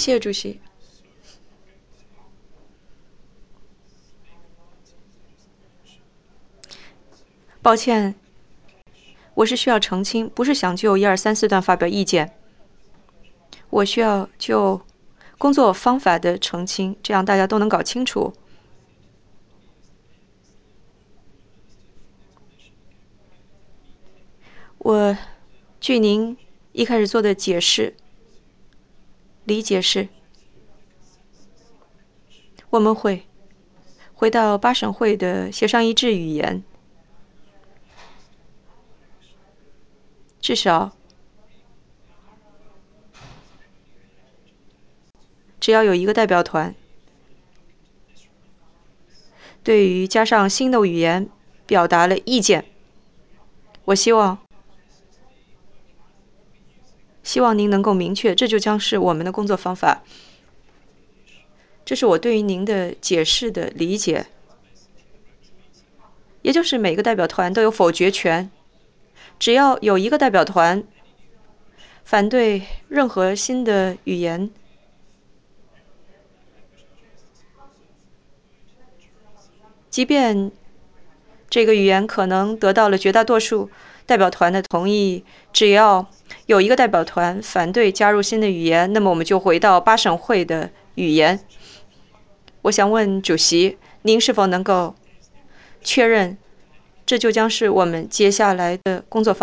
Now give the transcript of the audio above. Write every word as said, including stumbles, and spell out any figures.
谢主席。抱歉，我是需要澄清，不是想就一二三四段发表意见。我需要就工作方法的澄清，这样大家都能搞清楚。我据您一开始做的解释，理解是，我们会回到八省会的协商一致语言，至少只要有一个代表团对于加上新的语言表达了意见。我希望希望您能够明确，这就将是我们的工作方法。这是我对于您的解释的理解，也就是每个代表团都有否决权，只要有一个代表团反对任何新的语言，即便这个语言可能得到了绝大多数代表团的同意，只要有一个代表团反对加入新的语言，那么我们就回到八省会的语言。我想问主席，您是否能够确认，这就将是我们接下来的工作方